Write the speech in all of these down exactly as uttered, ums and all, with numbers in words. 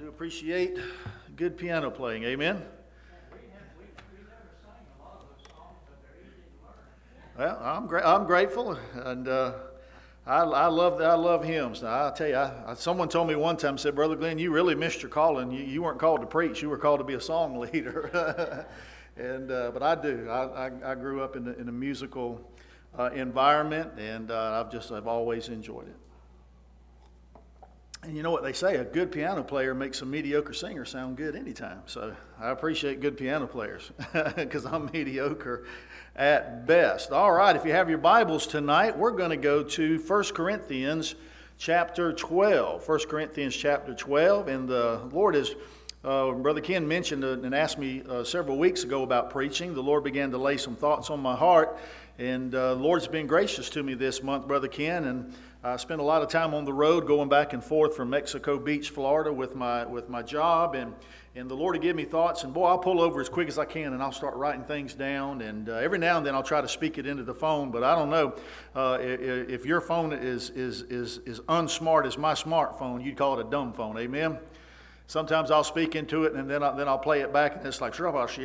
do appreciate good piano playing. Amen? Well, I'm gra- I'm grateful, and uh, I, I love I love hymns. Now, I tell you, I, I, someone told me one time, said, Brother Glenn, you really missed your calling. You, you weren't called to preach. You were called to be a song leader. and uh, But I do. I, I, I grew up in, the, in a musical uh, environment, and uh, I've just I've always enjoyed it. And you know what they say, a good piano player makes a mediocre singer sound good anytime. So I appreciate good piano players because I'm mediocre at best. All right, if you have your Bibles tonight, we're going to go to First Corinthians chapter twelve. First Corinthians chapter twelve, and the Lord is, uh, Brother Ken mentioned and asked me uh, several weeks ago about preaching. The Lord began to lay some thoughts on my heart, and uh, the Lord's been gracious to me this month, Brother Ken, and I spent a lot of time on the road going back and forth from Mexico Beach, Florida with my with my job, and and the Lord will give me thoughts, and boy, I'll pull over as quick as I can, and I'll start writing things down, and uh, every now and then I'll try to speak it into the phone, but I don't know, uh, if, if your phone is, is, is, is unsmart as my smartphone, you'd call it a dumb phone, amen? Sometimes I'll speak into it, and then, I, then I'll play it back, and it's like,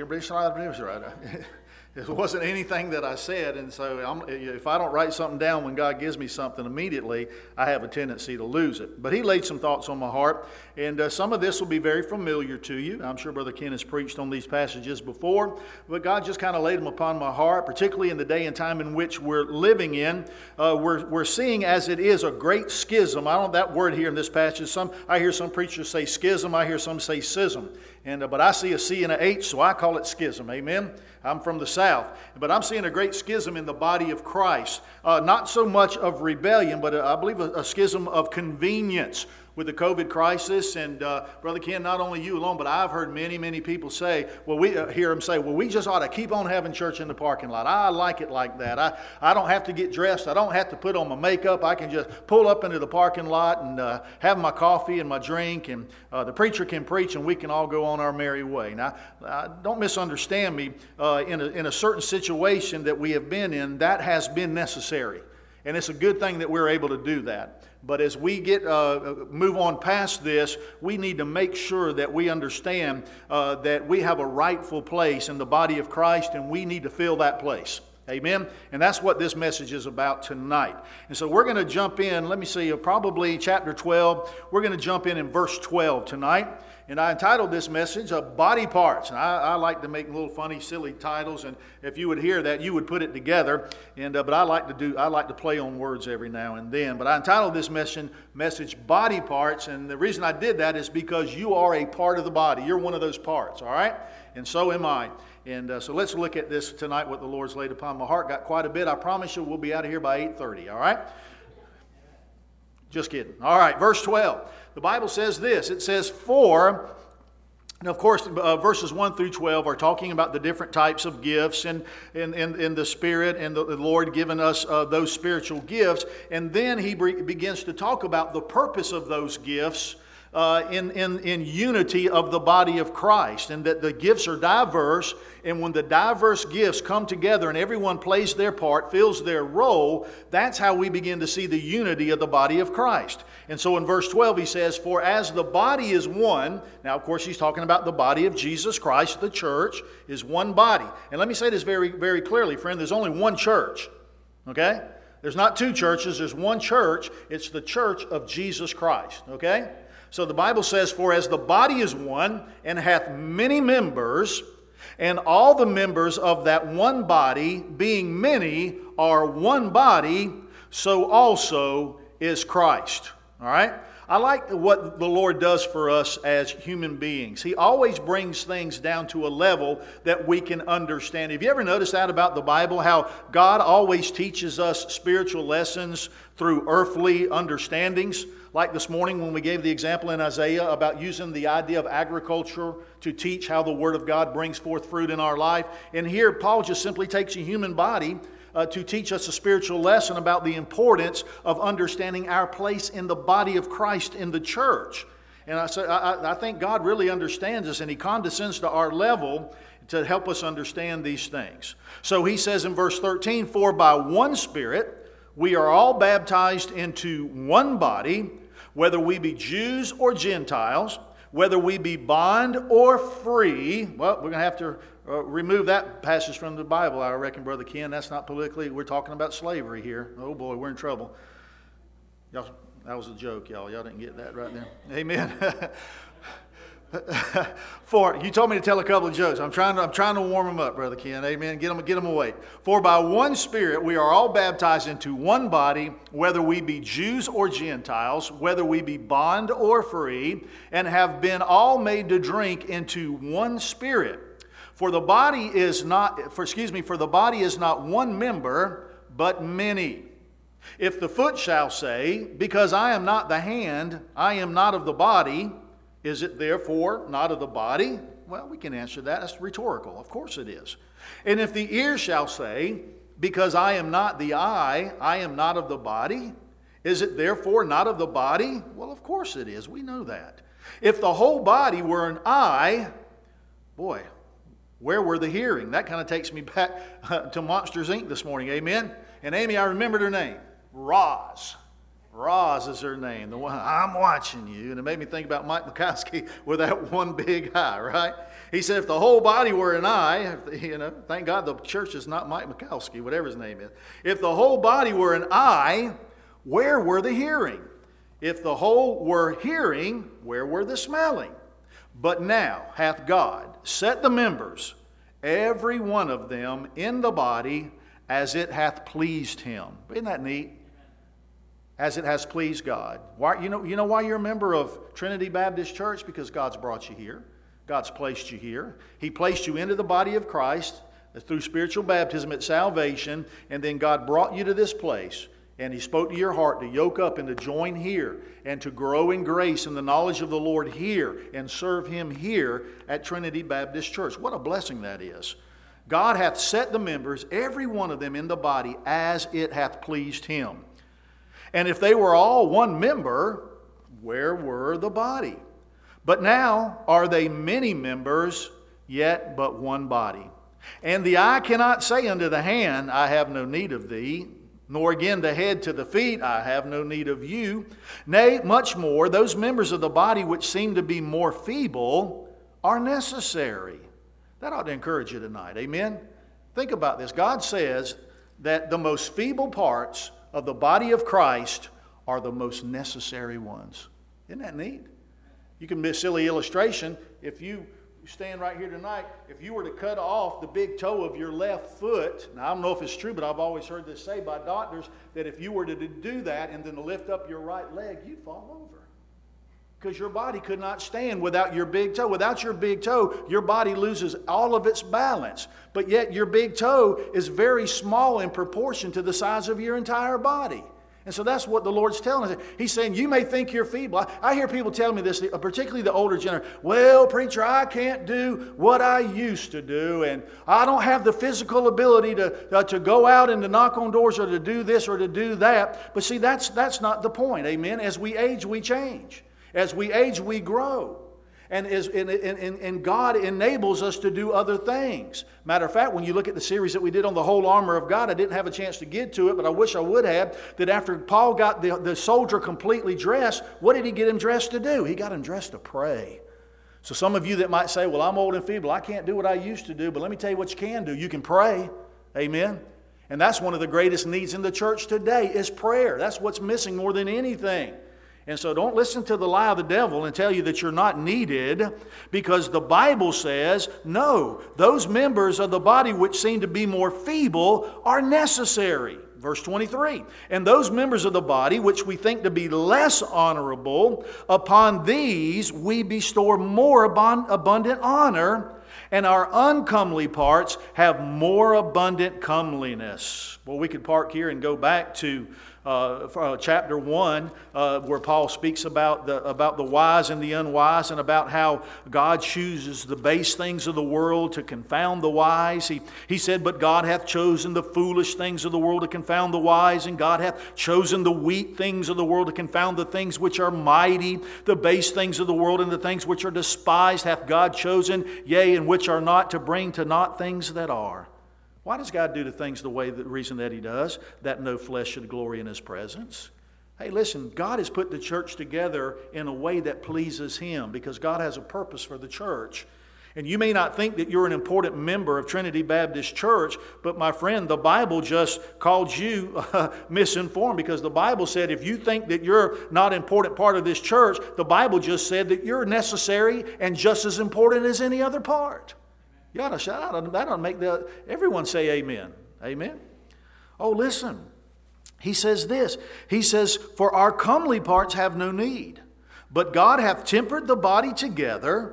it wasn't anything that I said, and so I'm, if I don't write something down when God gives me something immediately, I have a tendency to lose it. But he laid some thoughts on my heart, and uh, some of this will be very familiar to you. I'm sure Brother Ken has preached on these passages before, but God just kind of laid them upon my heart, particularly in the day and time in which we're living in. Uh, we're, we're seeing as it is a great schism. I don't know that word here in this passage. Some I hear some preachers say schism. I hear some say schism. And, uh, but I see a C and a H, so I call it schism. Amen? I'm from the South. But I'm seeing a great schism in the body of Christ. Uh, not so much of rebellion, but uh, I believe a, a schism of convenience with the COVID crisis. And uh, Brother Ken, not only you alone, but I've heard many, many people say, well, we uh, hear them say, well, we just ought to keep on having church in the parking lot. I like it like that. I, I don't have to get dressed. I don't have to put on my makeup. I can just pull up into the parking lot and uh, have my coffee and my drink, and uh, the preacher can preach, and we can all go on our merry way. Now, uh, don't misunderstand me. Uh, in, a, in a certain situation that we have been in, that has been necessary. And it's a good thing that we're able to do that. But as we get uh, move on past this, we need to make sure that we understand uh, that we have a rightful place in the body of Christ, and we need to fill that place. Amen? And that's what this message is about tonight. And so we're going to jump in, let me see, probably chapter twelve. We're going to jump in in verse twelve tonight. And I entitled this message, uh, Body Parts. And I, I like to make little funny, silly titles. And if you would hear that, you would put it together. And uh, But I like to do, I like to play on words every now and then. But I entitled this message, message Body Parts. And the reason I did that is because you are a part of the body. You're one of those parts, all right? And so am I. And uh, so let's look at this tonight, what the Lord's laid upon my heart. Got quite a bit. I promise you we'll be out of here by eight thirty, all right? Just kidding. All right, verse twelve. The Bible says this. It says, for, now of course, uh, verses one through twelve are talking about the different types of gifts and in and, and, and the Spirit and the, the Lord giving us uh, those spiritual gifts. And then he be- begins to talk about the purpose of those gifts Uh, in, in, in unity of the body of Christ, and that the gifts are diverse, and when the diverse gifts come together and everyone plays their part, fills their role, that's how we begin to see the unity of the body of Christ. And so in verse twelve he says, for as the body is one, now of course he's talking about the body of Jesus Christ, the church is one body. And let me say this very, very clearly, friend, there's only one church, okay? There's not two churches, there's one church. It's the church of Jesus Christ, okay? So the Bible says, for as the body is one, and hath many members, and all the members of that one body, being many, are one body, so also is Christ. All right? I like what the Lord does for us as human beings. He always brings things down to a level that we can understand. Have you ever noticed that about the Bible? How God always teaches us spiritual lessons through earthly understandings? Like this morning when we gave the example in Isaiah about using the idea of agriculture to teach how the Word of God brings forth fruit in our life. And here Paul just simply takes a human body uh, to teach us a spiritual lesson about the importance of understanding our place in the body of Christ in the church. And I, say, I, I think God really understands us, and He condescends to our level to help us understand these things. So he says in verse thirteen, for by one Spirit we are all baptized into one body, whether we be Jews or Gentiles, whether we be bond or free. Well, we're going to have to uh, remove that passage from the Bible, I reckon, Brother Ken. That's not politically. We're talking about slavery here. Oh, boy, we're in trouble. Y'all, that was a joke, y'all. Y'all didn't get that right there. Amen. For you told me to tell a couple of jokes. I'm trying to I'm trying to warm them up, Brother Ken. Amen. Get them get them awake. For by one Spirit we are all baptized into one body, whether we be Jews or Gentiles, whether we be bond or free, and have been all made to drink into one Spirit. For the body is not for excuse me, for the body is not one member, but many. If the foot shall say, because I am not the hand, I am not of the body, is it therefore not of the body? Well, we can answer that. That's rhetorical. Of course it is. And if the ear shall say, because I am not the eye, I am not of the body, is it therefore not of the body? Well, of course it is. We know that. If the whole body were an eye, boy, where were the hearing? That kind of takes me back uh, to Monsters, Incorporated this morning. Amen? And Amy, I remembered her name. Roz. Roz is her name, the one, I'm watching you. And it made me think about Mike Mikowski with that one big eye, right? He said if the whole body were an eye, if, you know, thank God the church is not Mike Mikowski, whatever his name is. If the whole body were an eye, where were the hearing? If the whole were hearing, where were the smelling? But now hath God set the members, every one of them, in the body as it hath pleased him. Isn't that neat? As it has pleased God. Why, you know, you know why you're a member of Trinity Baptist Church? Because God's brought you here. God's placed you here. He placed you into the body of Christ through spiritual baptism at salvation, and then God brought you to this place, and He spoke to your heart to yoke up and to join here and to grow in grace and the knowledge of the Lord here and serve Him here at Trinity Baptist Church. What a blessing that is. God hath set the members, every one of them, in the body as it hath pleased Him. And if they were all one member, where were the body? But now are they many members, yet but one body. And the eye cannot say unto the hand, I have no need of thee, nor again the head to the feet, I have no need of you. Nay, much more, those members of the body which seem to be more feeble are necessary. That ought to encourage you tonight. Amen? Think about this. God says that the most feeble parts of the body of Christ are the most necessary ones. Isn't that neat? You can be a silly illustration. If you stand right here tonight, if you were to cut off the big toe of your left foot, now I don't know if it's true, but I've always heard this say by doctors, that if you were to do that and then to lift up your right leg, you'd fall over. Because your body could not stand without your big toe. Without your big toe, your body loses all of its balance. But yet your big toe is very small in proportion to the size of your entire body. And so that's what the Lord's telling us. He's saying, you may think you're feeble. I, I hear people tell me this, particularly the older generation. Well, preacher, I can't do what I used to do. And I don't have the physical ability to, uh, to go out and to knock on doors or to do this or to do that. But see, that's, that's not the point. Amen. As we age, we change. As we age, we grow. And, as, and, and, and God enables us to do other things. Matter of fact, when you look at the series that we did on the whole armor of God, I didn't have a chance to get to it, but I wish I would have, that after Paul got the, the soldier completely dressed, what did he get him dressed to do? He got him dressed to pray. So some of you that might say, well, I'm old and feeble, I can't do what I used to do, but let me tell you what you can do. You can pray. Amen? And that's one of the greatest needs in the church today is prayer. That's what's missing more than anything. And so don't listen to the lie of the devil and tell you that you're not needed, because the Bible says, no, those members of the body which seem to be more feeble are necessary. Verse twenty-three, and those members of the body which we think to be less honorable, upon these we bestow more abundant honor, and our uncomely parts have more abundant comeliness. Well, we could park here and go back to Uh, uh, chapter one, uh, where Paul speaks about the about the wise and the unwise, and about how God chooses the base things of the world to confound the wise. He, he said, but God hath chosen the foolish things of the world to confound the wise, and God hath chosen the weak things of the world to confound the things which are mighty. The base things of the world and the things which are despised hath God chosen, yea, and which are not, to bring to naught things that are. Why does God do the things the way, the reason that He does? That no flesh should glory in His presence. Hey, listen, God has put the church together in a way that pleases Him because God has a purpose for the church. And you may not think that you're an important member of Trinity Baptist Church, but my friend, the Bible just called you uh, misinformed, because the Bible said if you think that you're not an important part of this church, the Bible just said that you're necessary and just as important as any other part. You ought to shout out. That ought to make the, everyone say amen. Amen. Oh, listen. He says this. He says, for our comely parts have no need, but God hath tempered the body together.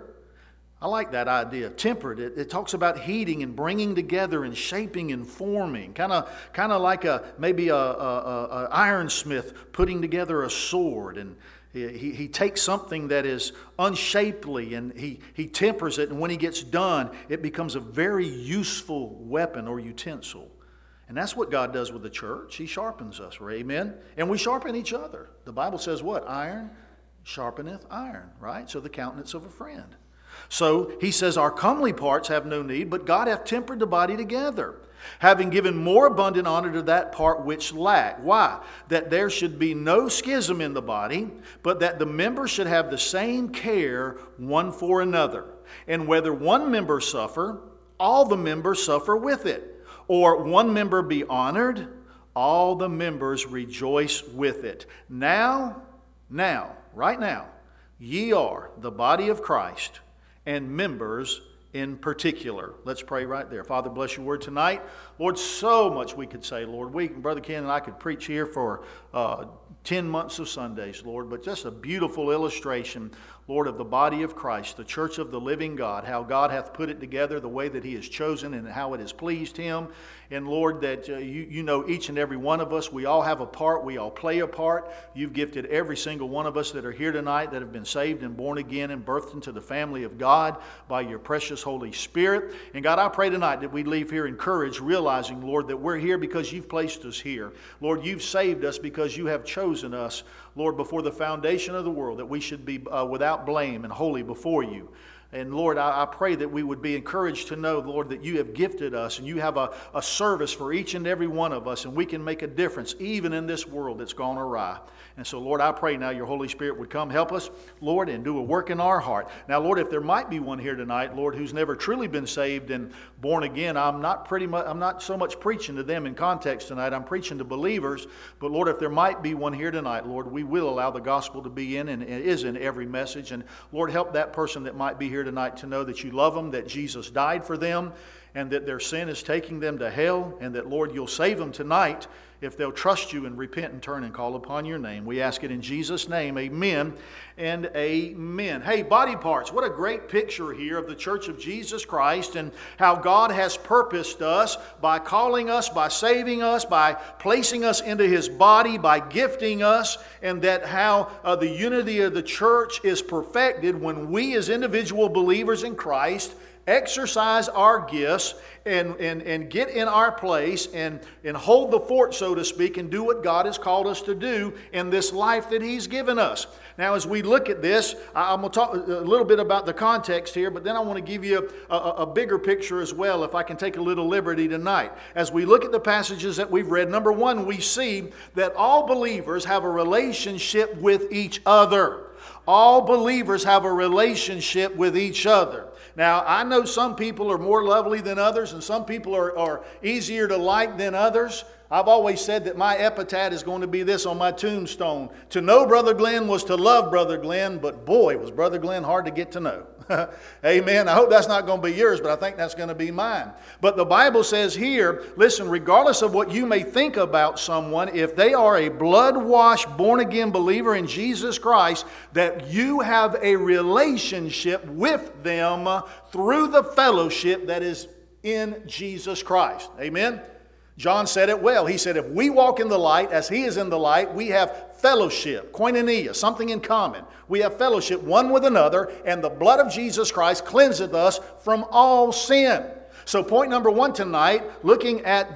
I like that idea, tempered. It, it talks about heating and bringing together and shaping and forming, kind of, kind of like a maybe a, a, a, a ironsmith putting together a sword. And he, he takes something that is unshapely and he, he tempers it, and when he gets done, it becomes a very useful weapon or utensil. And that's what God does with the church. He sharpens us, amen? And we sharpen each other. The Bible says what? Iron sharpeneth iron, right? So the countenance of a friend. So he says, our comely parts have no need, but God hath tempered the body together, having given more abundant honor to that part which lacked. Why? That there should be no schism in the body, but that the members should have the same care one for another. And whether one member suffer, all the members suffer with it. Or one member be honored, all the members rejoice with it. Now, now, right now, ye are the body of Christ, and members in particular. Let's pray right there. Father, bless your word tonight. Lord, so much we could say, Lord. We, Brother Ken and I could preach here for uh, ten months of Sundays, Lord, but just a beautiful illustration, Lord, of the body of Christ, the church of the living God, how God hath put it together the way that He has chosen and how it has pleased Him. And Lord, that uh, you, you know each and every one of us, we all have a part, we all play a part. You've gifted every single one of us that are here tonight that have been saved and born again and birthed into the family of God by your precious Holy Spirit. And God, I pray tonight that we leave here encouraged, realizing, Lord, that we're here because you've placed us here. Lord, you've saved us because you have chosen us, Lord, before the foundation of the world, that we should be uh, without blame and holy before you. And Lord, I, I pray that we would be encouraged to know, Lord, that you have gifted us and you have a, a service for each and every one of us, and we can make a difference even in this world that's gone awry. And so, Lord, I pray now your Holy Spirit would come help us, Lord, and do a work in our heart. Now, Lord, if there might be one here tonight, Lord, who's never truly been saved and born again, I'm not pretty much, I'm not so much preaching to them in context tonight. I'm preaching to believers. But Lord, if there might be one here tonight, Lord, we will allow the gospel to be in, and it is in every message. And Lord, help that person that might be here tonight to know that you love them, that Jesus died for them, and that their sin is taking them to hell, and that, Lord, you'll save them tonight if they'll trust you and repent and turn and call upon your name. We ask it in Jesus' name. Amen and amen. Hey, body parts. What a great picture here of the Church of Jesus Christ and how God has purposed us by calling us, by saving us, by placing us into His body, by gifting us, and that how uh, the unity of the church is perfected when we as individual believers in Christ exercise our gifts and, and, and get in our place and, and hold the fort, so to speak, and do what God has called us to do in this life that He's given us. Now, as we look at this, I'm going to talk a little bit about the context here, but then I want to give you a, a, a bigger picture as well, if I can take a little liberty tonight. As we look at the passages that we've read, number one, we see that all believers have a relationship with each other. All believers have a relationship with each other. Now, I know some people are more lovely than others, and some people are, are easier to like than others. I've always said that my epitaph is going to be this on my tombstone. To know Brother Glenn was to love Brother Glenn, but boy, was Brother Glenn hard to get to know. Amen. I hope that's not going to be yours, but I think that's going to be mine. But the Bible says here, listen, regardless of what you may think about someone, if they are a blood-washed, born-again believer in Jesus Christ, that you have a relationship with them through the fellowship that is in Jesus Christ. Amen. John said it well. He said, if we walk in the light as He is in the light, we have fellowship, koinonia, something in common. We have fellowship one with another, and the blood of Jesus Christ cleanseth us from all sin. So point number one tonight, looking at this,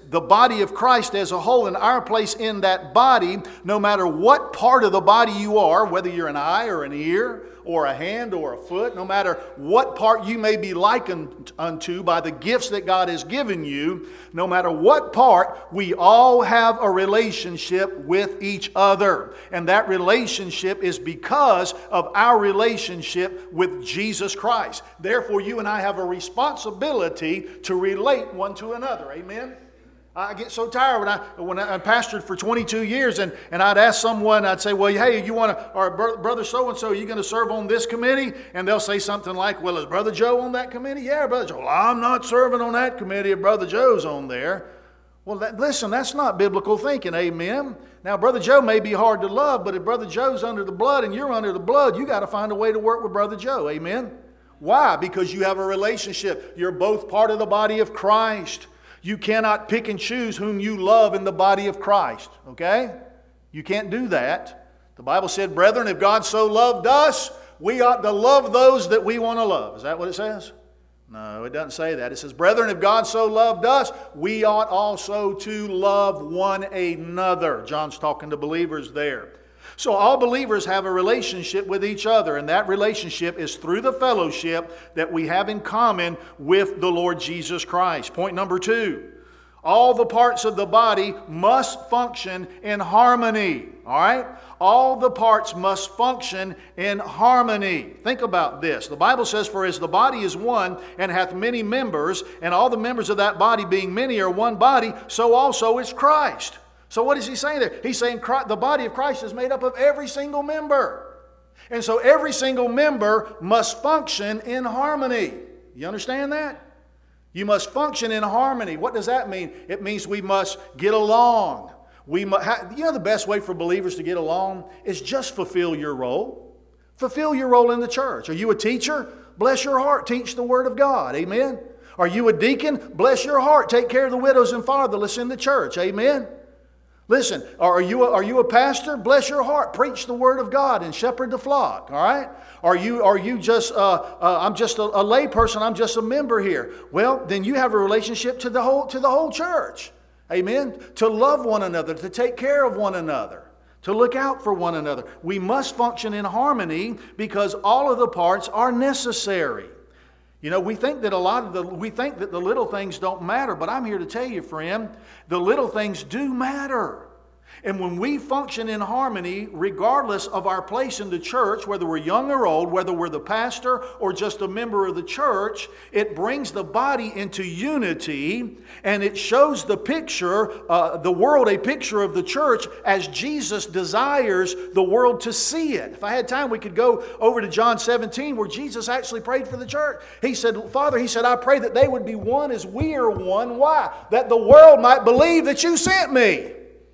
the body of Christ as a whole and our place in that body, no matter what part of the body you are, whether you're an eye or an ear or a hand or a foot, no matter what part you may be likened unto by the gifts that God has given you, no matter what part, we all have a relationship with each other. And that relationship is because of our relationship with Jesus Christ. Therefore, you and I have a responsibility to relate one to another. Amen? I get so tired when I when I pastored for twenty-two years, and, and I'd ask someone, I'd say, well, hey, you want to, or brother so-and-so, are you going to serve on this committee? And they'll say something like, well, is Brother Joe on that committee? Yeah, Brother Joe. Well, I'm not serving on that committee if Brother Joe's on there. Well, that, listen, that's not biblical thinking, amen? Now, Brother Joe may be hard to love, but if Brother Joe's under the blood and you're under the blood, you got to find a way to work with Brother Joe, amen? Why? Because you have a relationship. You're both part of the body of Christ. You cannot pick and choose whom you love in the body of Christ, okay? You can't do that. The Bible said, brethren, if God so loved us, we ought to love those that we want to love. Is that what it says? No, it doesn't say that. It says, brethren, if God so loved us, we ought also to love one another. John's talking to believers there. So all believers have a relationship with each other, and that relationship is through the fellowship that we have in common with the Lord Jesus Christ. Point number two, all the parts of the body must function in harmony. All right? All the parts must function in harmony. Think about this. The Bible says, for as the body is one and hath many members, and all the members of that body being many are one body, so also is Christ. So what is he saying there? He's saying Christ, the body of Christ is made up of every single member. And so every single member must function in harmony. You understand that? You must function in harmony. What does that mean? It means we must get along. We must, you know the best way for believers to get along is just fulfill your role. Fulfill your role in the church. Are you a teacher? Bless your heart. Teach the Word of God. Amen. Are you a deacon? Bless your heart. Take care of the widows and fatherless in the church. Amen. Listen, are you, a, are you a pastor? Bless your heart. Preach the Word of God and shepherd the flock. All right? Are you, are you just, uh, uh, I'm just a, a lay person. I'm just a member here. Well, then you have a relationship to the whole, to the whole church. Amen? To love one another, to take care of one another, to look out for one another. We must function in harmony because all of the parts are necessary. You know, we think that a lot of the, we think that the little things don't matter, but I'm here to tell you, friend, the little things do matter. And when we function in harmony, regardless of our place in the church, whether we're young or old, whether we're the pastor or just a member of the church, it brings the body into unity, and it shows the picture, uh, the world a picture of the church as Jesus desires the world to see it. If I had time, we could go over to John seventeen, where Jesus actually prayed for the church. He said, Father, he said, I pray that they would be one as we are one. Why? That the world might believe that you sent me.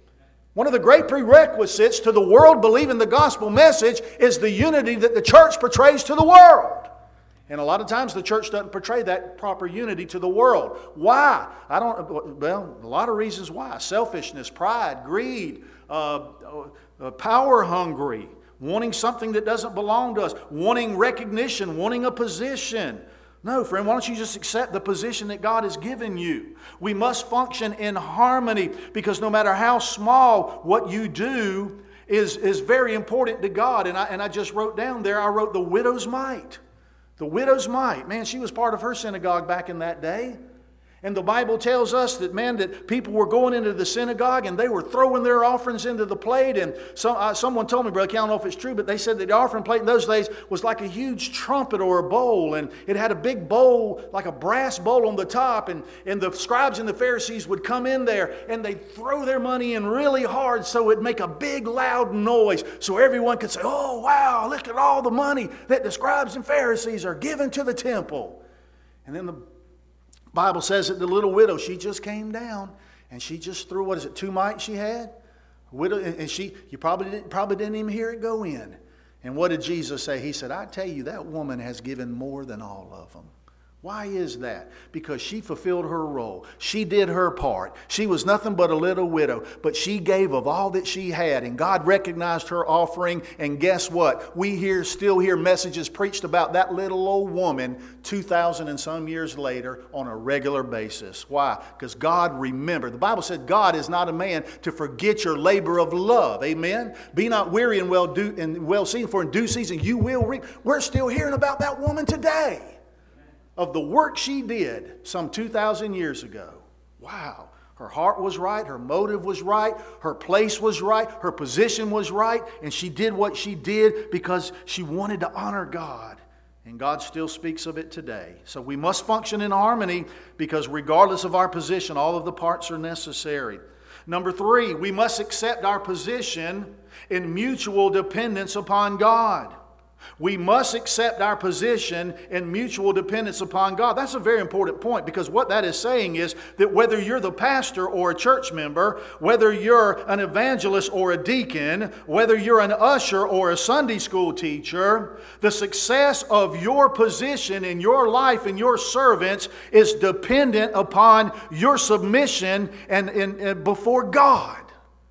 One of the great prerequisites to the world believing the gospel message is the unity that the church portrays to the world. And a lot of times the church doesn't portray that proper unity to the world. Why? I don't, well, a lot of reasons why. Selfishness, pride, greed, uh, uh, power hungry, wanting something that doesn't belong to us, wanting recognition, wanting a position. No, friend, why don't you just accept the position that God has given you? We must function in harmony because no matter how small what you do is, is very important to God. And I, and I just wrote down there, I wrote the widow's mite. The widow's mite. Man, she was part of her synagogue back in that day. And the Bible tells us that, man, that people were going into the synagogue and they were throwing their offerings into the plate. And some, uh, someone told me, Brother, I don't know if it's true, but they said that the offering plate in those days was like a huge trumpet or a bowl. And it had a big bowl, like a brass bowl on the top. And, and the scribes and the Pharisees would come in there and they'd throw their money in really hard so it'd make a big loud noise. So everyone could say, oh, wow, look at all the money that the scribes and Pharisees are giving to the temple. And then the Bible says that the little widow, she just came down and she just threw, what is it, two mites she had? Widow, and she, you probably didn't, probably didn't even hear it go in. And what did Jesus say? He said, I tell you, that woman has given more than all of them. Why is that? Because she fulfilled her role. She did her part. She was nothing but a little widow, but she gave of all that she had, and God recognized her offering. And guess what? We hear, still hear messages preached about that little old woman two thousand and some years later on a regular basis. Why? Because God remembered. The Bible said God is not a man to forget your labor of love. Amen? Be not weary and well do and well seeing, for in due season you will reap. We're still hearing about that woman today, of the work she did some two thousand years ago. Wow. Her heart was right. Her motive was right. Her place was right. Her position was right. And she did what she did because she wanted to honor God. And God still speaks of it today. So we must function in harmony, because regardless of our position, all of the parts are necessary. Number three, we must accept our position in mutual dependence upon God. We must accept our position in mutual dependence upon God. That's a very important point, because what that is saying is that whether you're the pastor or a church member, whether you're an evangelist or a deacon, whether you're an usher or a Sunday school teacher, the success of your position in your life and your servants is dependent upon your submission and, and, and before God.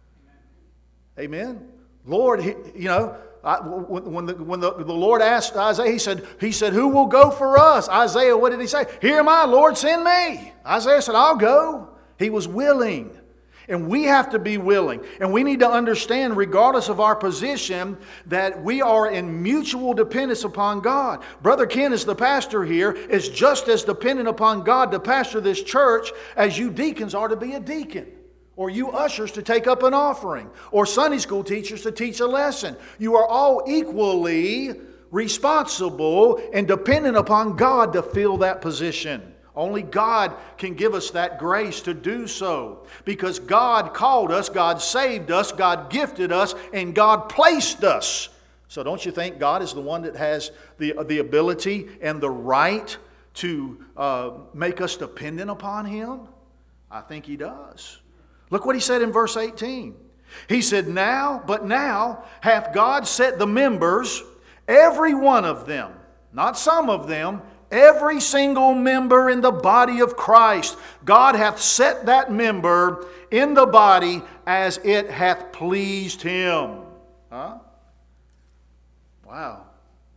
Amen? Lord, you know, I, when the, when the, the Lord asked Isaiah, he said, he said, who will go for us? Isaiah, what did he say? Here am I, Lord, send me. Isaiah said, I'll go. He was willing. And we have to be willing. And we need to understand, regardless of our position, that we are in mutual dependence upon God. Brother Ken, as the pastor here, is just as dependent upon God to pastor this church as you deacons are to be a deacon, or you ushers to take up an offering, or Sunday school teachers to teach a lesson. You are all equally responsible and dependent upon God to fill that position. Only God can give us that grace to do so, because God called us, God saved us, God gifted us, and God placed us. So don't you think God is the one that has the, the ability and the right to uh, make us dependent upon Him? I think He does. Look what He said in verse eighteen. He said, now, but now hath God set the members, every one of them, not some of them, every single member in the body of Christ. God hath set that member in the body as it hath pleased Him. Huh? Wow.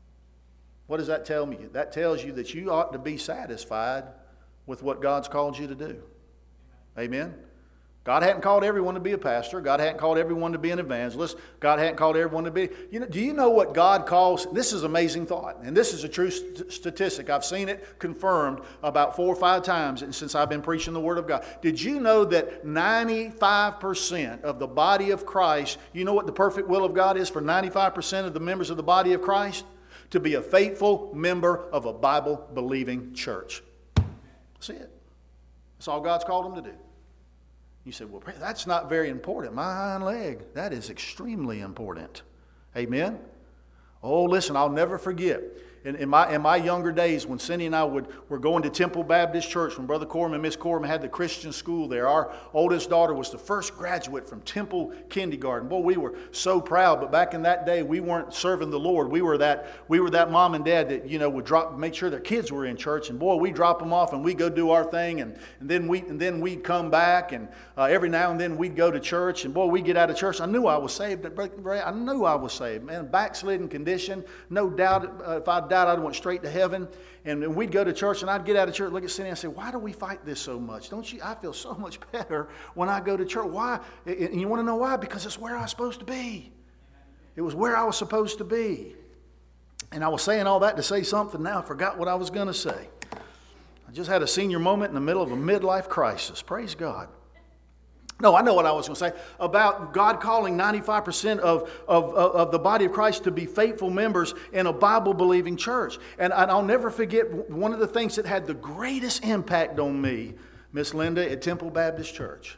What does that tell me? That tells you that you ought to be satisfied with what God's called you to do. Amen? God hadn't called everyone to be a pastor. God hadn't called everyone to be an evangelist. God hadn't called everyone to be... You know, do you know what God calls... This is an amazing thought, and this is a true st- statistic. I've seen it confirmed about four or five times since I've been preaching the Word of God. Did you know that ninety-five percent of the body of Christ... You know what the perfect will of God is for ninety-five percent of the members of the body of Christ? To be a faithful member of a Bible-believing church. That's it. That's all God's called them to do. You say, well, that's not very important. My hind leg, that is extremely important. Amen? Oh, listen, I'll never forget. In, in, my, in my younger days, when Cindy and I would, were going to Temple Baptist Church, when Brother Corum and Miss Corum had the Christian school there, our oldest daughter was the first graduate from Temple Kindergarten. Boy, we were so proud. But back in that day, we weren't serving the Lord. We were that we were that mom and dad that, you know, would drop, make sure their kids were in church. And boy, we drop them off and we go do our thing. And, and then we and then we'd come back, and uh, every now and then we'd go to church. And boy, we'd get out of church. I knew I was saved. I knew I was saved. Man, backslidden condition. No doubt uh, if I died, I'd went straight to heaven. And we'd go to church, and I'd get out of church, look at Cindy, and say, why do we fight this so much? Don't you? I feel so much better when I go to church. Why? And you want to know why? Because it's where I was supposed to be. It was where I was supposed to be. And I was saying all that to say something. Now I forgot what I was going to say. I just had a senior moment in the middle of a midlife crisis. Praise God. No, I know what I was going to say about God calling ninety-five percent of, of, of the body of Christ to be faithful members in a Bible-believing church. And I'll never forget one of the things that had the greatest impact on me, Miss Linda, at Temple Baptist Church.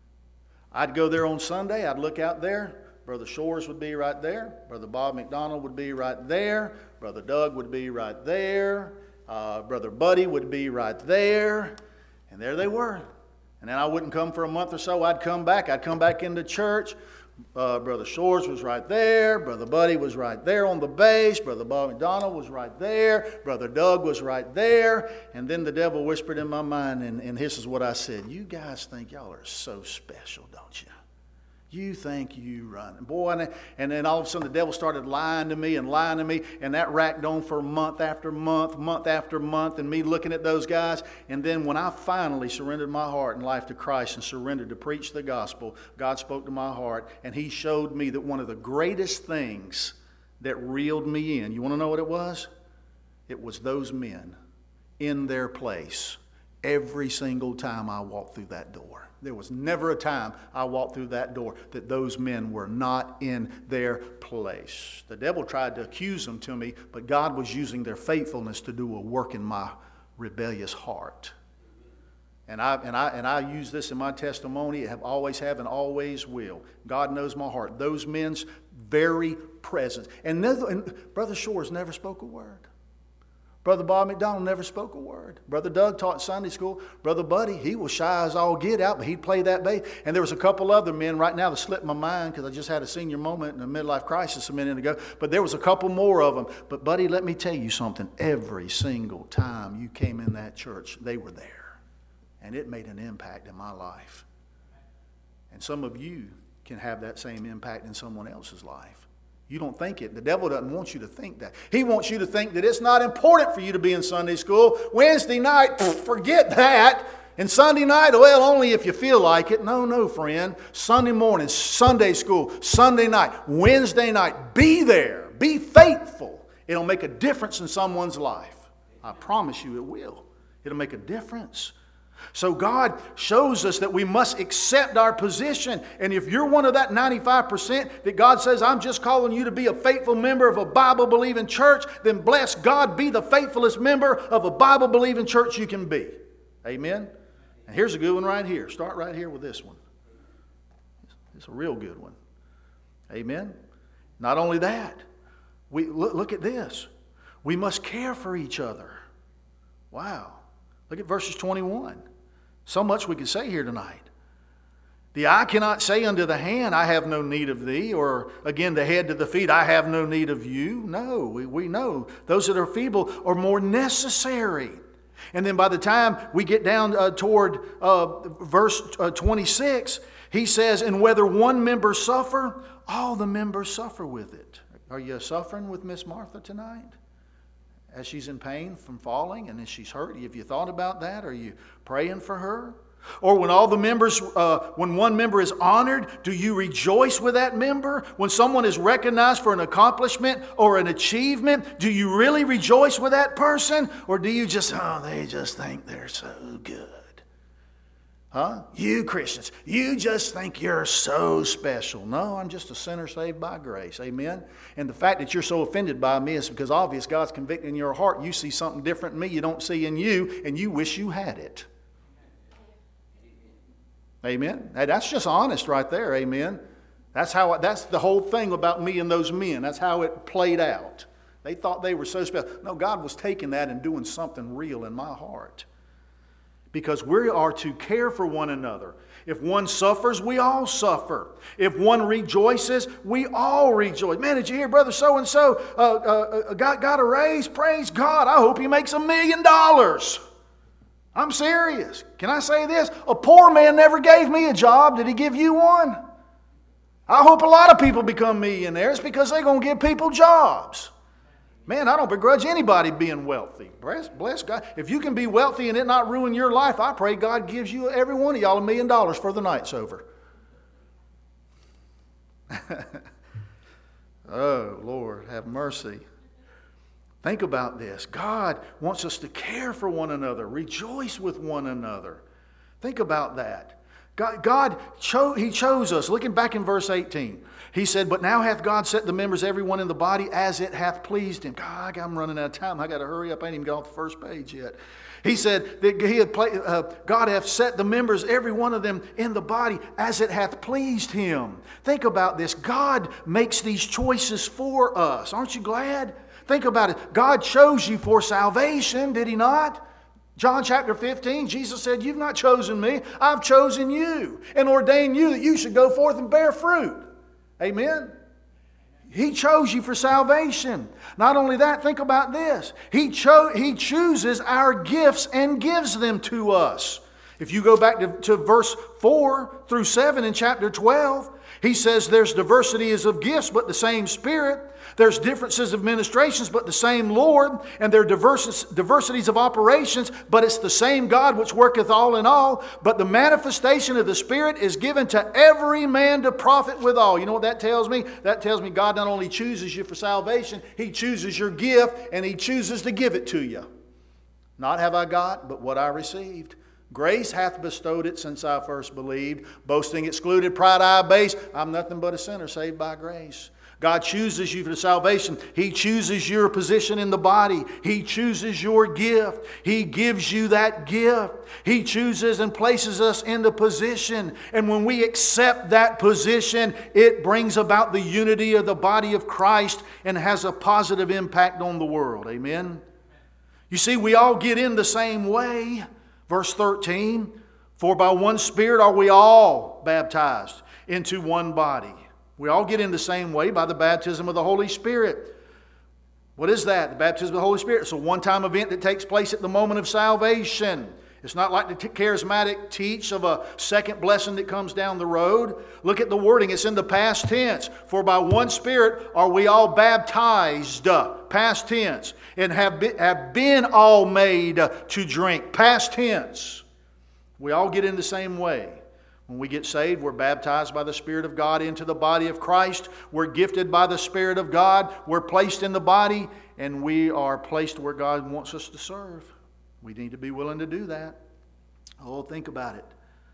I'd go there on Sunday. I'd look out there. Brother Shores would be right there. Brother Bob McDonald would be right there. Brother Doug would be right there. Uh, Brother Buddy would be right there. And there they were. And then I wouldn't come for a month or so. I'd come back. I'd come back into church. Uh, Brother Shores was right there. Brother Buddy was right there on the bass. Brother Bob McDonald was right there. Brother Doug was right there. And then the devil whispered in my mind, and, and this is what I said. You guys think y'all are so special, don't you? You think you run. And boy, and, and then all of a sudden the devil started lying to me and lying to me, and that racked on for month after month, month after month, and me looking at those guys. And then when I finally surrendered my heart and life to Christ and surrendered to preach the gospel, God spoke to my heart, and He showed me that one of the greatest things that reeled me in, you want to know what it was? It was those men in their place every single time I walked through that door. There was never a time I walked through that door that those men were not in their place. The devil tried to accuse them to me, but God was using their faithfulness to do a work in my rebellious heart. And I and I and I use this in my testimony. I have always have and always will. God knows my heart. Those men's very presence. And, never, and Brother Shores never spoke a word. Brother Bob McDonald never spoke a word. Brother Doug taught Sunday school. Brother Buddy, he was shy as all get out, but he'd play that bass. And there was a couple other men right now that slipped my mind because I just had a senior moment in a midlife crisis a minute ago. But there was a couple more of them. But Buddy, let me tell you something. Every single time you came in that church, they were there. And it made an impact in my life. And some of you can have that same impact in someone else's life. You don't think it. The devil doesn't want you to think that. He wants you to think that it's not important for you to be in Sunday school. Wednesday night, forget that. And Sunday night, well, only if you feel like it. No, no, friend. Sunday morning, Sunday school, Sunday night, Wednesday night, be there. Be faithful. It'll make a difference in someone's life. I promise you it will. It'll make a difference. So God shows us that we must accept our position. And if you're one of that ninety-five percent that God says, I'm just calling you to be a faithful member of a Bible-believing church, then bless God, be the faithfulest member of a Bible-believing church you can be. Amen? And here's a good one right here. Start right here with this one. It's a real good one. Amen? Not only that, we look, look at this. We must care for each other. Wow. Look at verses twenty-one. So much we could say here tonight. The eye cannot say unto the hand, I have no need of thee, or again the head to the feet, I have no need of you. No, we, we know those that are feeble are more necessary. And then by the time we get down uh, toward uh, verse uh, twenty-six, he says, and whether one member suffer, all the members suffer with it. Are you suffering with Miss Martha tonight? As she's in pain from falling and as she's hurt, have you thought about that? Are you praying for her? Or when all the members, uh, when one member is honored, do you rejoice with that member? When someone is recognized for an accomplishment or an achievement, do you really rejoice with that person? Or do you just, oh, they just think they're so good? Huh? You Christians, you just think you're so special. No, I'm just a sinner saved by grace. Amen? And the fact that you're so offended by me is because obvious God's convicting your heart. You see something different in me you don't see in you, and you wish you had it. Amen? Hey, that's just honest right there. Amen? That's how. That's the whole thing about me and those men. That's how it played out. They thought they were so special. No, God was taking that and doing something real in my heart. Because we are to care for one another. If one suffers, we all suffer. If one rejoices, we all rejoice. Man, did you hear Brother so-and-so uh, uh, got, got a raise? Praise God. I hope he makes a million dollars. I'm serious. Can I say this? A poor man never gave me a job. Did he give you one? I hope a lot of people become millionaires because they're going to give people jobs. Man, I don't begrudge anybody being wealthy. Bless, bless God. If you can be wealthy and it not ruin your life, I pray God gives you, every one of y'all, a million dollars for the night's over. Oh, Lord, have mercy. Think about this. God wants us to care for one another, rejoice with one another. Think about that. God, God cho- He chose us. Looking back in verse eighteen, He said, but now hath God set the members, every one in the body, as it hath pleased Him. God, I'm running out of time. I got to hurry up. I ain't even got off the first page yet. He said that he had play, uh, God hath set the members, every one of them, in the body, as it hath pleased Him. Think about this. God makes these choices for us. Aren't you glad? Think about it. God chose you for salvation, did He not? John chapter fifteen, Jesus said, you've not chosen me, I've chosen you and ordained you that you should go forth and bear fruit. Amen? He chose you for salvation. Not only that, think about this. He, cho- he chooses our gifts and gives them to us. If you go back to, to verse four through seven in chapter twelve, he says there's diversities of gifts, but the same Spirit. There's differences of ministrations, but the same Lord. And there are diverse, diversities of operations, but it's the same God which worketh all in all. But the manifestation of the Spirit is given to every man to profit withal. You know what that tells me? That tells me God not only chooses you for salvation, He chooses your gift, and He chooses to give it to you. Not have I got, but what I received. Grace hath bestowed it since I first believed. Boasting excluded, pride I abase. I'm nothing but a sinner saved by grace. God chooses you for salvation. He chooses your position in the body. He chooses your gift. He gives you that gift. He chooses and places us in the position. And when we accept that position, it brings about the unity of the body of Christ and has a positive impact on the world. Amen? You see, we all get in the same way. Verse thirteen, for by one Spirit are we all baptized into one body. We all get in the same way by the baptism of the Holy Spirit. What is that? The baptism of the Holy Spirit. It's a one-time event that takes place at the moment of salvation. It's not like the charismatic teach of a second blessing that comes down the road. Look at the wording. It's in the past tense. For by one Spirit are we all baptized, past tense, and have been, have been all made to drink, past tense. We all get in the same way. When we get saved, we're baptized by the Spirit of God into the body of Christ. We're gifted by the Spirit of God. We're placed in the body, and we are placed where God wants us to serve. We need to be willing to do that. Oh, think about it.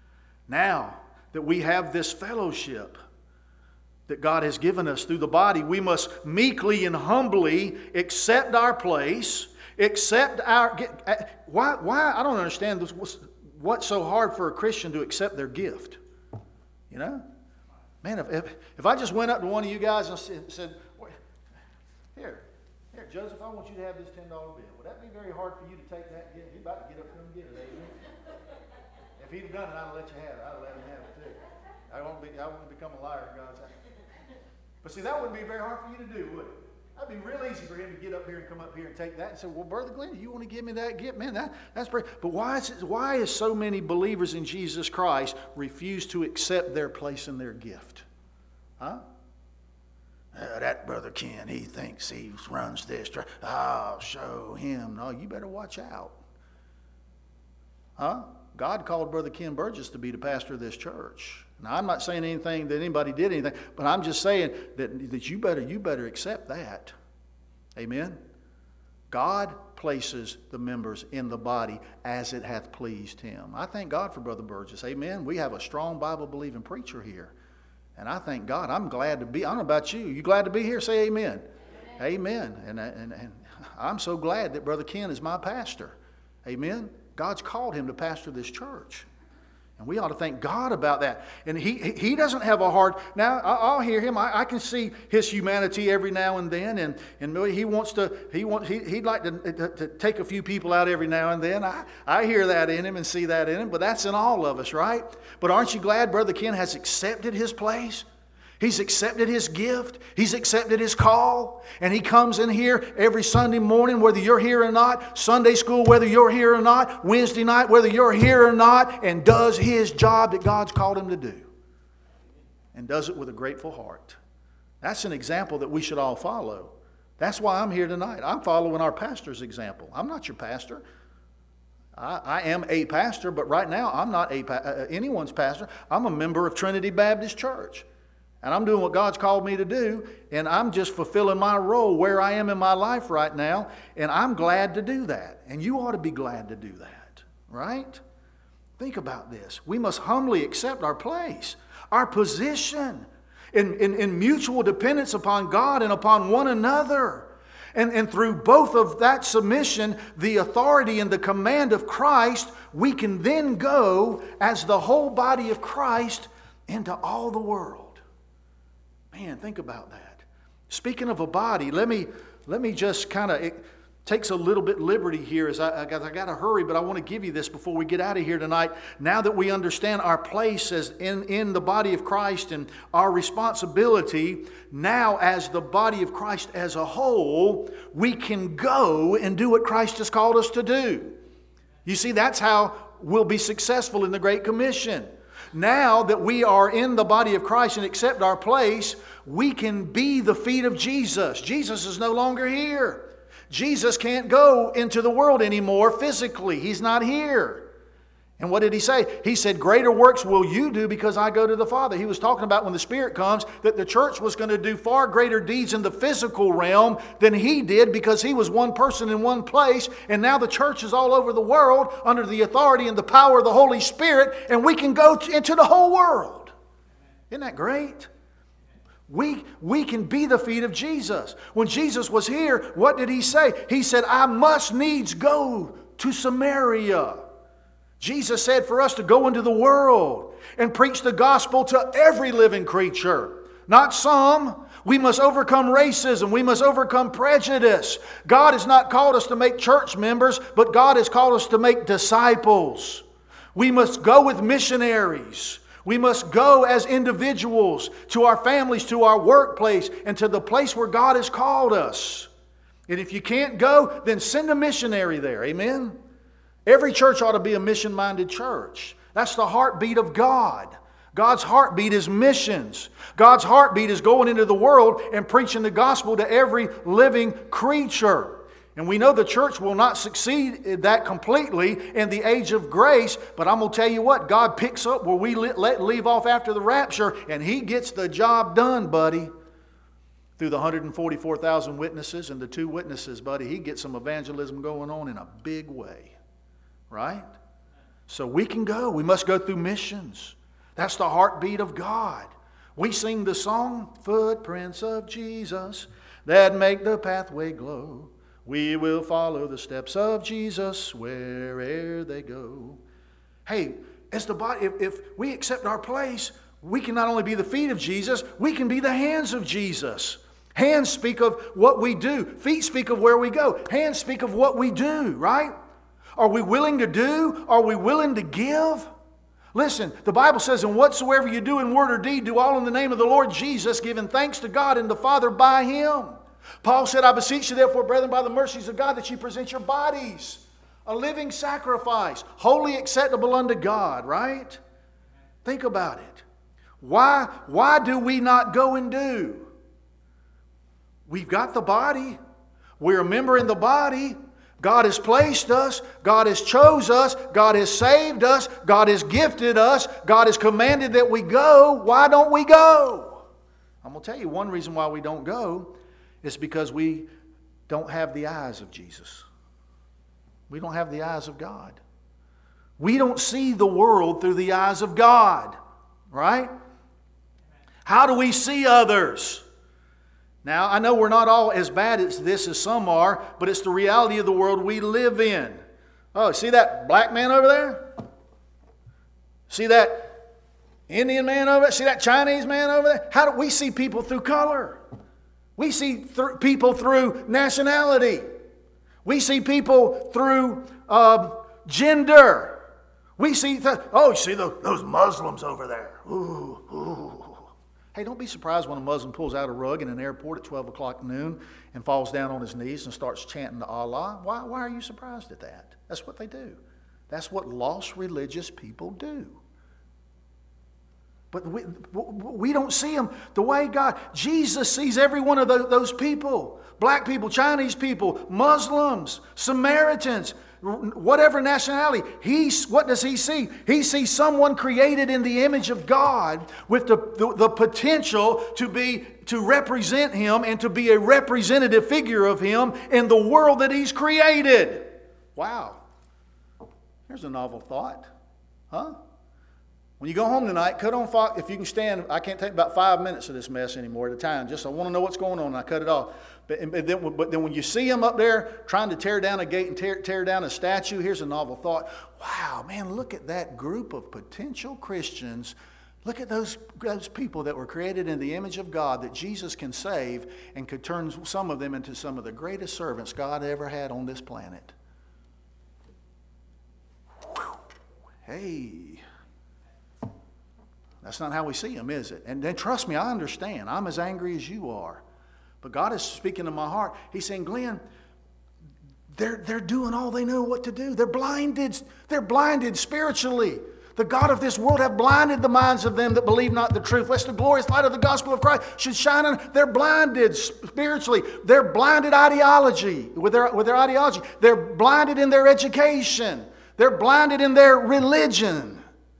Now that we have this fellowship that God has given us through the body, we must meekly and humbly accept our place, accept our... Get, why, why? I don't understand this. What's, what's so hard for a Christian to accept their gift? You know? Man, if, if, if I just went up to one of you guys and said, said here, here, Joseph, I want you to have this ten dollar bill. Would that be very hard for you to take that gift? You're about to get up here and get it, ain't you? If he'd have done it, I'd have let you have it. I'd have let him have it too. I won't be, I won't become a liar in God's house. But see, that wouldn't be very hard for you to do, would it? That'd be real easy for him to get up here and come up here and take that and say, well, Brother Glenn, you want to give me that gift? Man, that, that's pretty. But why is, it, why is so many believers in Jesus Christ refuse to accept their place in their gift? Huh? Uh, that Brother Ken, he thinks he runs this. I'll show him. No, you better watch out. Huh? God called Brother Ken Burgess to be the pastor of this church. Now, I'm not saying anything that anybody did anything, but I'm just saying that, that you better you better accept that. Amen? God places the members in the body as it hath pleased Him. I thank God for Brother Burgess. Amen? We have a strong Bible-believing preacher here. And I thank God. I'm glad to be. I don't know about you. You glad to be here? Say amen. Amen. amen. And, and, and I'm so glad that Brother Ken is my pastor. Amen? God's called him to pastor this church. And we ought to thank God about that. And he he doesn't have a heart. Now, I'll hear him. I, I can see his humanity every now and then. And, and he wants to, he wants, he, he'd like to, to, to take a few people out every now and then. I, I hear that in him and see that in him. But that's in all of us, right? But aren't you glad Brother Ken has accepted his place? He's accepted his gift. He's accepted his call. And he comes in here every Sunday morning, whether you're here or not. Sunday school, whether you're here or not. Wednesday night, whether you're here or not. And does his job that God's called him to do. And does it with a grateful heart. That's an example that we should all follow. That's why I'm here tonight. I'm following our pastor's example. I'm not your pastor. I, I am a pastor, but right now I'm not a uh, anyone's pastor. I'm a member of Trinity Baptist Church. And I'm doing what God's called me to do, and I'm just fulfilling my role where I am in my life right now, and I'm glad to do that. And you ought to be glad to do that, right? Think about this. We must humbly accept our place, our position, in, in, in mutual dependence upon God and upon one another. And, and through both of that submission, the authority and the command of Christ, we can then go as the whole body of Christ into all the world. Man, think about that. Speaking of a body, let me let me just kind of takes a little bit liberty here as I, I got, I got to hurry, but I want to give you this before we get out of here tonight. Now that we understand our place as in, in the body of Christ and our responsibility, now as the body of Christ as a whole, we can go and do what Christ has called us to do. You see, that's how we'll be successful in the Great Commission. Now that we are in the body of Christ and accept our place, we can be the feet of Jesus. Jesus is no longer here. Jesus can't go into the world anymore physically. He's not here. And what did He say? He said, greater works will you do because I go to the Father. He was talking about when the Spirit comes that the church was going to do far greater deeds in the physical realm than He did because He was one person in one place. And now the church is all over the world under the authority and the power of the Holy Spirit, and we can go into the whole world. Isn't that great? We, we can be the feet of Jesus. When Jesus was here, what did He say? He said, I must needs go to Samaria. Jesus said for us to go into the world and preach the gospel to every living creature. Not some. We must overcome racism. We must overcome prejudice. God has not called us to make church members, but God has called us to make disciples. We must go with missionaries. We must go as individuals to our families, to our workplace, and to the place where God has called us. And if you can't go, then send a missionary there. Amen? Every church ought to be a mission-minded church. That's the heartbeat of God. God's heartbeat is missions. God's heartbeat is going into the world and preaching the gospel to every living creature. And we know the church will not succeed in that completely in the age of grace, but I'm going to tell you what, God picks up where we let leave off after the rapture, and He gets the job done, buddy. Through the one hundred forty-four thousand witnesses and the two witnesses, buddy, He gets some evangelism going on in a big way. Right? So we can go. We must go through missions. That's the heartbeat of God. We sing the song, Footprints of Jesus, that make the pathway glow. We will follow the steps of Jesus where'er they go. Hey, as the body, if, if we accept our place, we can not only be the feet of Jesus, we can be the hands of Jesus. Hands speak of what we do. Feet speak of where we go. Hands speak of what we do, right? Are we willing to do? Are we willing to give? Listen, the Bible says, and whatsoever you do in word or deed, do all in the name of the Lord Jesus, giving thanks to God and the Father by Him. Paul said, I beseech you therefore, brethren, by the mercies of God, that you present your bodies a living sacrifice, wholly acceptable unto God, right? Think about it. Why, why do we not go and do? We've got the body. We're a member in the body. God has placed us. God has chose us. God has saved us. God has gifted us. God has commanded that we go. Why don't we go? I'm going to tell you one reason why we don't go is because we don't have the eyes of Jesus. We don't have the eyes of God. We don't see the world through the eyes of God, right? How do we see others? Now, I know we're not all as bad as this as some are, but it's the reality of the world we live in. Oh, see that black man over there? See that Indian man over there? See that Chinese man over there? How do we see people through color? We see th- people through nationality. We see people through uh, gender. We see, th- oh, you see the, those Muslims over there. Ooh, ooh. Hey, don't be surprised when a Muslim pulls out a rug in an airport at twelve o'clock noon and falls down on his knees and starts chanting to Allah. Why, why are you surprised at that? That's what they do. That's what lost religious people do. But we, we don't see them the way God... Jesus sees every one of those people. Black people, Chinese people, Muslims, Samaritans, whatever nationality. He, what does He see? He sees someone created in the image of God with the, the, the potential to be to represent Him and to be a representative figure of Him in the world that He's created. Wow. Here's a novel thought. Huh? When you go home tonight, cut on Fox. If you can stand, I can't take about five minutes of this mess anymore at a time. Just I want to know what's going on, and I cut it off. But, but, then, but then when you see them up there trying to tear down a gate and tear, tear down a statue, here's a novel thought. Wow, man, look at that group of potential Christians Look at those, those people that were created in the image of God that Jesus can save and could turn some of them into some of the greatest servants God ever had on this planet. Whew. Hey, that's not how we see them, is it? And then trust me, I understand. I'm as angry as you are. But God is speaking to my heart. He's saying, Glenn, they're, they're doing all they know what to do. They're blinded. They're blinded spiritually. The God of this world have blinded the minds of them that believe not the truth, lest the glorious light of the gospel of Christ should shine on them. They're blinded spiritually. They're blinded ideology with their, with their ideology. They're blinded in their education. They're blinded in their religion.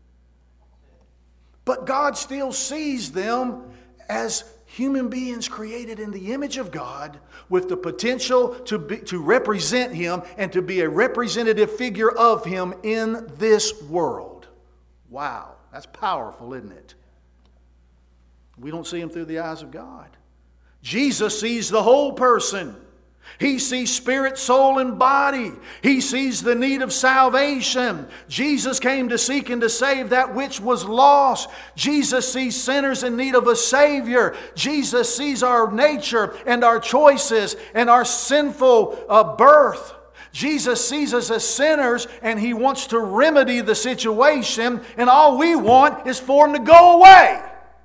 But God still sees them as human beings created in the image of God with the potential to be, to represent Him and to be a representative figure of Him in this world. Wow, that's powerful, isn't it? We don't see Him through the eyes of God. Jesus sees the whole person. He sees spirit, soul, and body. He sees the need of salvation. Jesus came to seek and to save that which was lost. Jesus sees sinners in need of a Savior. Jesus sees our nature and our choices and our sinful uh, birth. Jesus sees us as sinners and He wants to remedy the situation, and all we want is for Him to go away.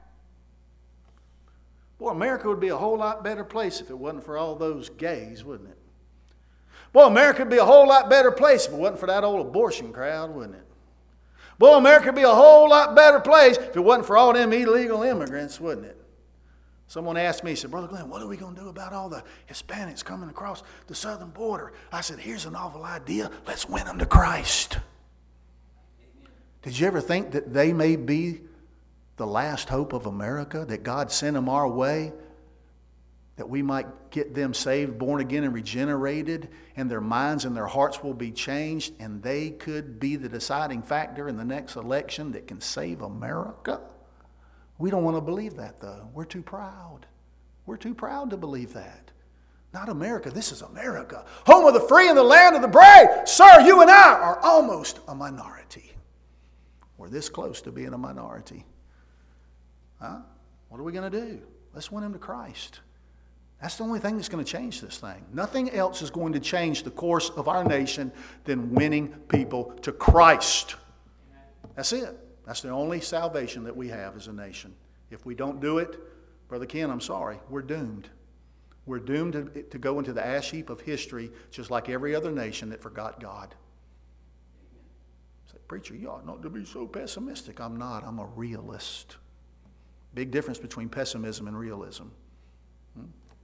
Boy, America would be a whole lot better place if it wasn't for all those gays, wouldn't it? Boy, America would be a whole lot better place if it wasn't for that old abortion crowd, wouldn't it? Boy, America would be a whole lot better place if it wasn't for all them illegal immigrants, wouldn't it? Someone asked me, he said, Brother Glenn, what are we going to do about all the Hispanics coming across the southern border? I said, here's a novel idea. Let's win them to Christ. Did you ever think that they may be the last hope of America, that God sent them our way, that we might get them saved, born again, and regenerated, and their minds and their hearts will be changed, and they could be the deciding factor in the next election that can save America? We don't want to believe that, though. We're too proud. We're too proud to believe that. Not America. This is America. Home of the free and the land of the brave. Sir, you and I are almost a minority. We're this close to being a minority. Huh? What are we going to do? Let's win them to Christ. That's the only thing that's going to change this thing. Nothing else is going to change the course of our nation than winning people to Christ. That's it. That's the only salvation that we have as a nation. If we don't do it, Brother Ken, I'm sorry, we're doomed. We're doomed to, to go into the ash heap of history just like every other nation that forgot God. Say, preacher, you ought not to be so pessimistic. I'm not. I'm a realist. Big difference between pessimism and realism. Hmm?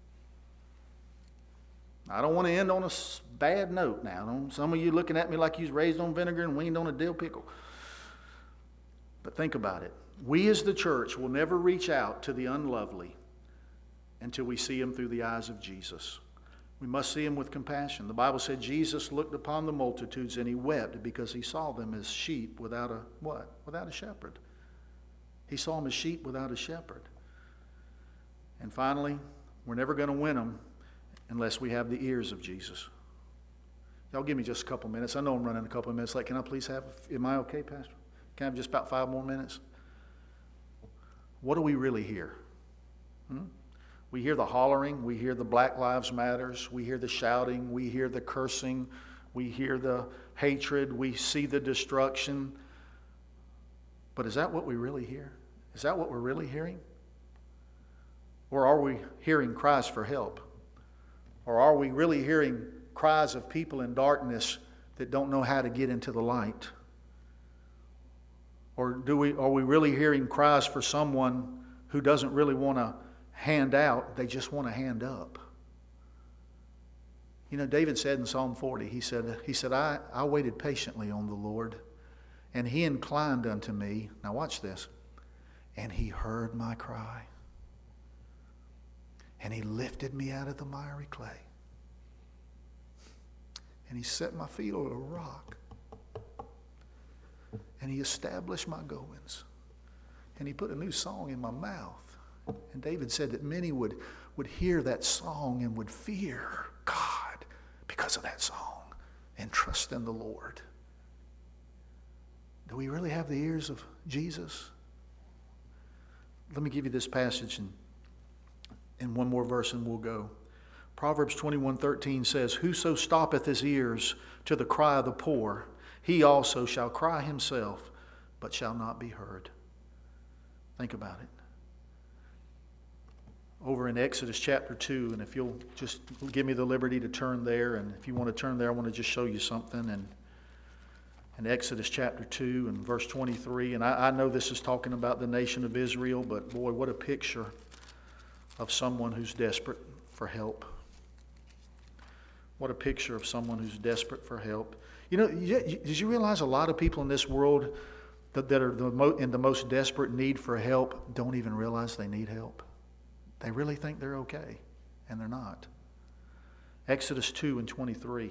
I don't want to end on a bad note now. Some of you looking at me like you was raised on vinegar and weaned on a dill pickle. But think about it. We as the church will never reach out to the unlovely until we see them through the eyes of Jesus. We must see them with compassion. The Bible said Jesus looked upon the multitudes and He wept because He saw them as sheep without a what? Without a shepherd. He saw them as sheep without a shepherd. And finally, we're never going to win them unless we have the ears of Jesus. Y'all give me just a couple minutes. I know I'm running a couple of minutes late. Can I please have, am I okay, Pastor? Can I have just about five more minutes? What do we really hear? Hmm? We hear the hollering. We hear the Black Lives Matters. We hear the shouting. We hear the cursing. We hear the hatred. We see the destruction. But is that what we really hear? Is that what we're really hearing? Or are we hearing cries for help? Or are we really hearing cries of people in darkness that don't know how to get into the light? Or do we are we really hearing cries for someone who doesn't really want to hand out, they just want to hand up? You know, David said in Psalm forty, he said, he said, I, I waited patiently on the Lord, and He inclined unto me. Now watch this. And He heard my cry. And He lifted me out of the miry clay. And He set my feet on a rock. And He established my goings. And He put a new song in my mouth. And David said that many would, would hear that song and would fear God because of that song and trust in the Lord. Do we really have the ears of Jesus? Let me give you this passage and, and one more verse and we'll go. Proverbs twenty-one thirteen says, whoso stoppeth his ears to the cry of the poor, he also shall cry himself, but shall not be heard. Think about it. Over in Exodus chapter two, and if you'll just give me the liberty to turn there, and if you want to turn there, I want to just show you something. And in Exodus chapter two and verse twenty-three, and I, I know this is talking about the nation of Israel, but boy, what a picture of someone who's desperate for help. What a picture of someone who's desperate for help. You know, did you realize a lot of people in this world that, that are the mo- in the most desperate need for help don't even realize they need help? They really think they're okay, and they're not. Exodus two and twenty-three.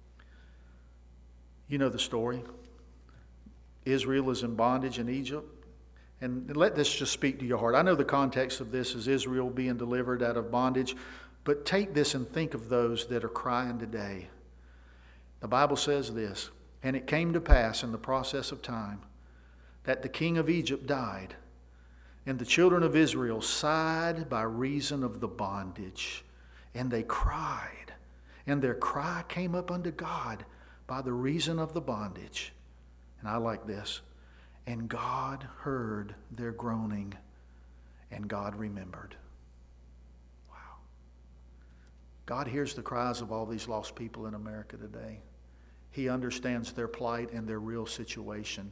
You know the story. Israel is in bondage in Egypt. And let this just speak to your heart. I know the context of this is Israel being delivered out of bondage, but take this and think of those that are crying today. The Bible says this, and it came to pass in the process of time that the king of Egypt died, and the children of Israel sighed by reason of the bondage, and they cried, and their cry came up unto God by the reason of the bondage. And I like this. And God heard their groaning, and God remembered. Wow. God hears the cries of all these lost people in America today. He understands their plight and their real situation.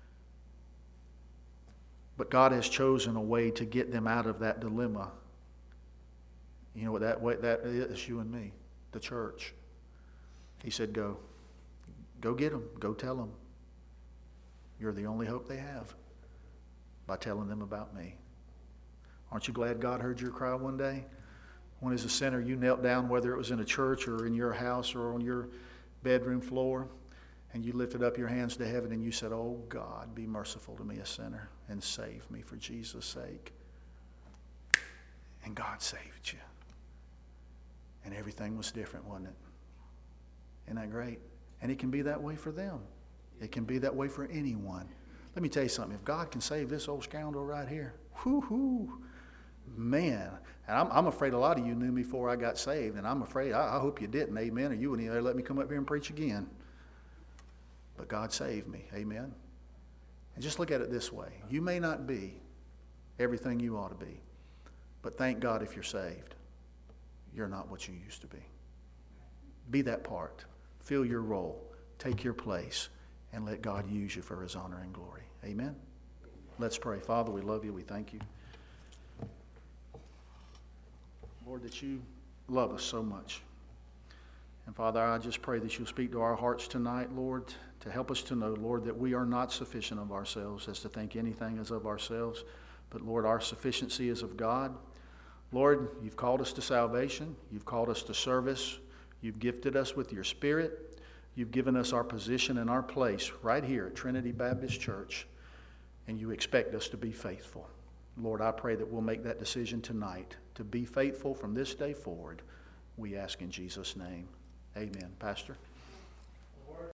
But God has chosen a way to get them out of that dilemma. You know what that way that is? You and me, the church. He said, go. Go get them. Go tell them. You're the only hope they have by telling them about me. Aren't you glad God heard your cry one day? When as a sinner you knelt down, whether it was in a church or in your house or on your bedroom floor, and you lifted up your hands to heaven and you said, oh God, be merciful to me, a sinner, and save me for Jesus' sake. And God saved you. And everything was different, wasn't it? Isn't that great? And it can be that way for them. It can be that way for anyone. Let me tell you something. If God can save this old scoundrel right here, whoo-hoo, man. And I'm, I'm afraid a lot of you knew me before I got saved, and I'm afraid, I, I hope you didn't, amen, or you wouldn't even let me come up here and preach again. But God saved me, amen. And just look at it this way. You may not be everything you ought to be, but thank God if you're saved. You're not what you used to be. Be that part. Fill your role. Take your place. And let God use you for His honor and glory. Amen? Let's pray. Father, we love you. We thank you. Lord, that you love us so much. And Father, I just pray that you'll speak to our hearts tonight, Lord, to help us to know, Lord, that we are not sufficient of ourselves as to think anything is of ourselves. But Lord, our sufficiency is of God. Lord, you've called us to salvation. You've called us to service. You've gifted us with your Spirit. You've given us our position and our place right here at Trinity Baptist Church, and you expect us to be faithful. Lord, I pray that we'll make that decision tonight to be faithful from this day forward. We ask in Jesus' name. Amen. Pastor?